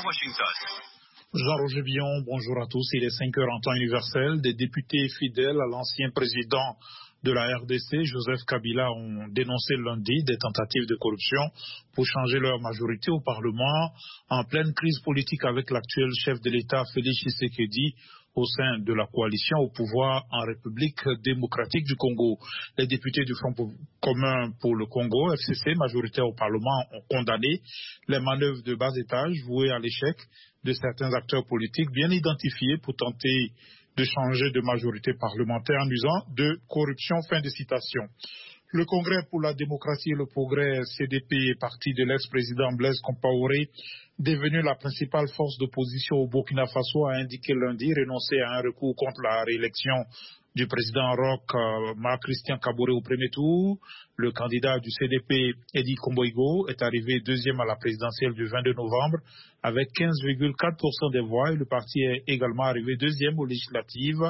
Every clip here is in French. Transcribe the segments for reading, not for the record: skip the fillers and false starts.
Washington. Jean-Roger Billon, bonjour à tous. Il est 5 heures en temps universel. Des députés fidèles à l'ancien président de la RDC, Joseph Kabila, ont dénoncé lundi des tentatives de corruption pour changer leur majorité au Parlement en pleine crise politique avec l'actuel chef de l'État, Félix Tshisekedi, au sein de la coalition au pouvoir en République démocratique du Congo. Les députés du Front commun pour le Congo, FCC, majoritaire au Parlement, ont condamné les manœuvres de bas étage vouées à l'échec de certains acteurs politiques bien identifiés pour tenter de changer de majorité parlementaire en usant de corruption. Fin de citation. Le Congrès pour la démocratie et le progrès, CDP, parti de l'ex-président Blaise Compaoré, devenu la principale force d'opposition au Burkina Faso, a indiqué lundi renoncer à un recours contre la réélection du président Roch Marc-Christian Kaboré au premier tour. Le candidat du CDP, Edi Komboigo, est arrivé deuxième à la présidentielle du 22 novembre avec 15,4% des voix et le parti est également arrivé deuxième aux législatives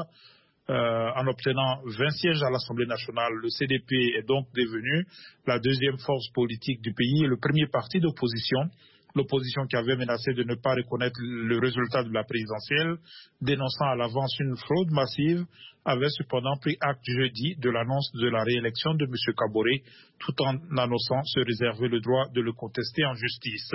en obtenant 20 sièges à l'Assemblée nationale. Le CDP est donc devenu la deuxième force politique du pays et le premier parti d'opposition. L'opposition qui avait menacé de ne pas reconnaître le résultat de la présidentielle, dénonçant à l'avance une fraude massive, avait cependant pris acte jeudi de l'annonce de la réélection de M. Kaboré, tout en annonçant se réserver le droit de le contester en justice.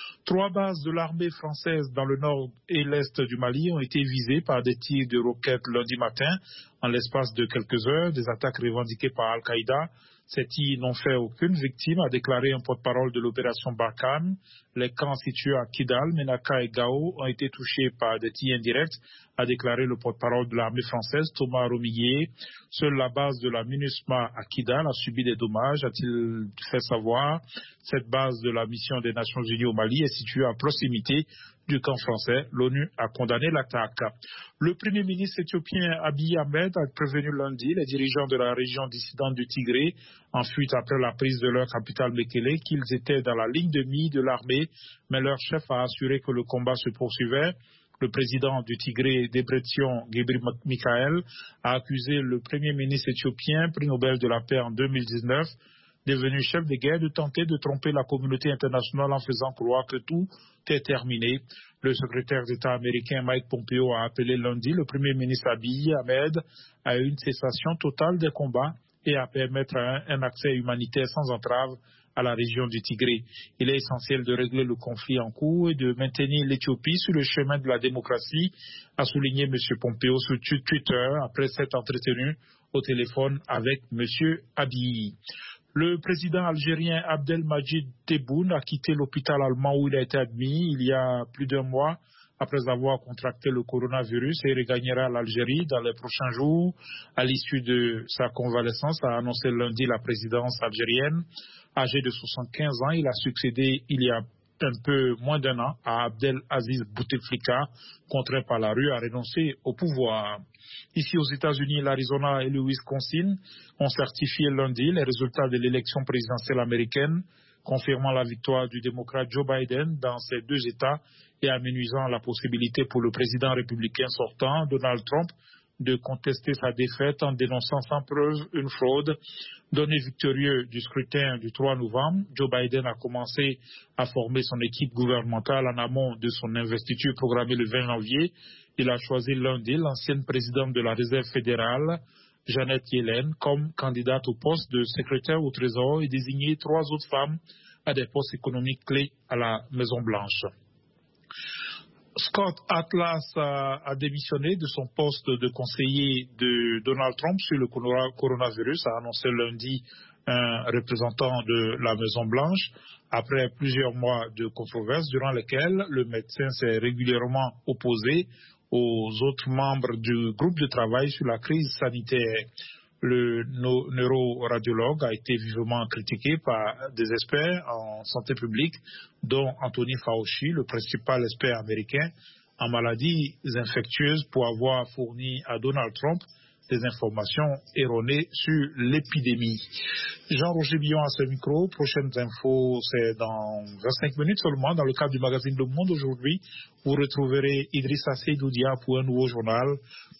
3 bases de l'armée française dans le nord et l'est du Mali ont été visées par des tirs de roquettes lundi matin. En l'espace de quelques heures, des attaques revendiquées par Al-Qaïda. Ces tirs n'ont fait aucune victime, a déclaré un porte-parole de l'opération Barkhane. Les camps situés à Kidal, Menaka et Gao ont été touchés par des tirs indirects, a déclaré le porte-parole de l'armée française, Thomas Romillier. Seule la base de la MINUSMA à Kidal a subi des dommages, a-t-il fait savoir. Cette base de la mission des Nations Unies au Mali est située à proximité du camp français. L'ONU a condamné l'attaque. Le premier ministre éthiopien Abiy Ahmed a prévenu lundi les dirigeants de la région dissidente du Tigré, en fuite après la prise de leur capitale Mekele, qu'ils étaient dans la ligne de mire de l'armée, mais leur chef a assuré que le combat se poursuivait. Le président du Tigré, Debretsion Gebremichael, a accusé le premier ministre éthiopien, prix Nobel de la paix en 2019, devenu chef de guerre, de tenter de tromper la communauté internationale en faisant croire que tout est terminé. Le secrétaire d'État américain Mike Pompeo a appelé lundi le premier ministre Abiy Ahmed à une cessation totale des combats et à permettre un accès humanitaire sans entrave à la région du Tigré. Il est essentiel de régler le conflit en cours et de maintenir l'Éthiopie sur le chemin de la démocratie, a souligné M. Pompeo sur Twitter après s'être entretenu au téléphone avec M. Abiy. Le président algérien Abdelmadjid Tebboune a quitté l'hôpital allemand où il a été admis il y a plus d'1 mois après avoir contracté le coronavirus et regagnera l'Algérie dans les prochains jours. À l'issue de sa convalescence, a annoncé lundi la présidence algérienne. Âgé de 75 ans, il a succédé il y a un peu moins d'1 an à Abdelaziz Bouteflika, contraint par la rue à renoncer au pouvoir. Ici aux États-Unis, l'Arizona et le Wisconsin ont certifié lundi les résultats de l'élection présidentielle américaine, confirmant la victoire du démocrate Joe Biden dans ces 2 États et amenuisant la possibilité pour le président républicain sortant, Donald Trump, de contester sa défaite en dénonçant sans preuve une fraude. Donné victorieux du scrutin du 3 novembre, Joe Biden a commencé à former son équipe gouvernementale en amont de son investiture programmée le 20 janvier. Il a choisi lundi l'ancienne présidente de la Réserve fédérale, Janet Yellen, comme candidate au poste de secrétaire au Trésor et désigné 3 autres femmes à des postes économiques clés à la Maison-Blanche. Scott Atlas a démissionné de son poste de conseiller de Donald Trump sur le coronavirus, a annoncé lundi un représentant de la Maison-Blanche, après plusieurs mois de controverses durant lesquelles le médecin s'est régulièrement opposé aux autres membres du groupe de travail sur la crise sanitaire. Le neuroradiologue a été vivement critiqué par des experts en santé publique, dont Anthony Fauci, le principal expert américain en maladies infectieuses, pour avoir fourni à Donald Trump des informations erronées sur l'épidémie. Jean-Roger Billon à ce micro. Prochaines infos, c'est dans 25 minutes seulement. Dans le cadre du magazine Le Monde aujourd'hui, vous retrouverez Idrissa Seydoudia pour un nouveau journal.